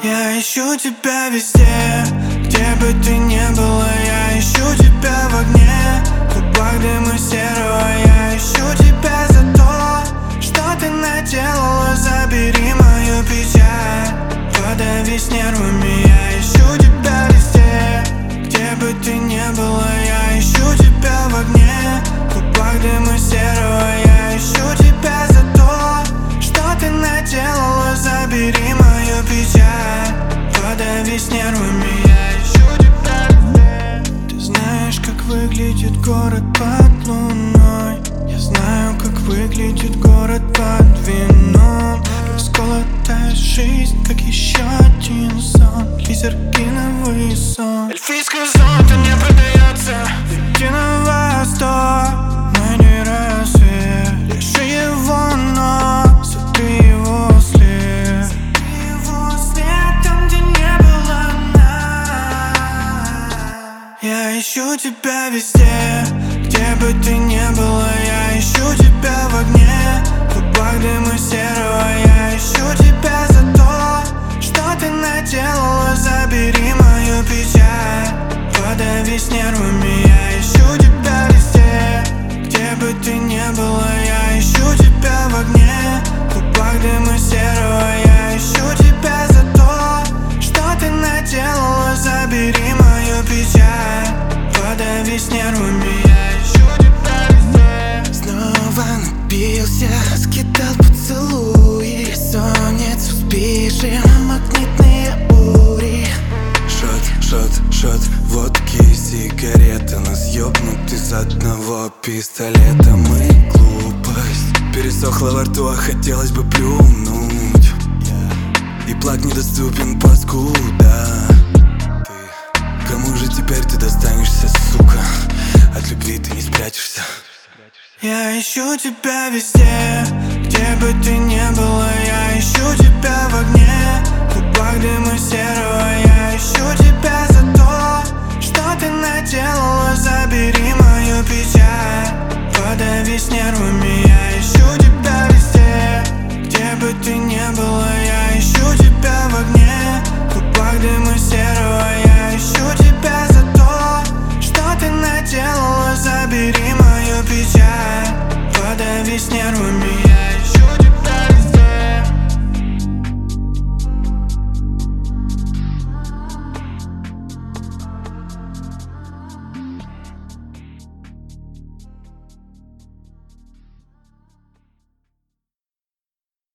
Я ищу тебя везде, где бы ты ни была. Я ищу тебя в огне, в клубах дыма серого. Я ищу тебя за то, что ты наделала. Забери мою печаль, подавись нервами. Я ищу тебя везде, где бы ты ни была. Я ищу тебя в огне, в клубах дыма серого. Я ищу тебя за то, что ты наделала. Забери мою печаль, подавись нервами. Я ищу тебя везде. Ты знаешь, как выглядит город под луной. Я знаю, как выглядит город под вином. Расколотая жизнь, как еще один сон. Лизергиновый сон. Эльфийское золото не продается. Иди на восток, найди рассвет. Лиши его, но сотри его след. Сотри его след там, где не было нас. Я ищу тебя везде, где бы ты ни была. Я ищу тебя в огне, в клубах дыма серого. Я ищу тебя за то, что ты наделала. Забери мою печаль, подавись нервами. Я ищу тебя везде, где бы ты ни была. Я ищу тебя в огне, в клубах дыма серого. Я ищу тебя за то, что ты наделала. Забери мою печаль, подавись нервами. Я ищу тебя везде. Снова напился, раскидал поцелуи. Бессонницу спишем, магнитные бури. Шот, водки и сигареты. Нас ёбнут из одного пистолета. Мы глупость. Пересохла во рту, а хотелось бы плюнуть. И плак недоступен, паскуда. Кому же теперь ты достанешься, сука? От любви ты не спрячешься. Я ищу тебя везде, где бы ты ни была. Я ищу тебя в огне, в клубах дыма серого. Я ищу тебя за то, что ты наделала. Забери мою печаль, подавись нервами. Я ищу тебя везде, где бы ты ни была. Я ищу тебя в огне, в клубах дыма серого. Я ищу тебя за то, что ты наделала. Забери мою печаль, подавись нервами.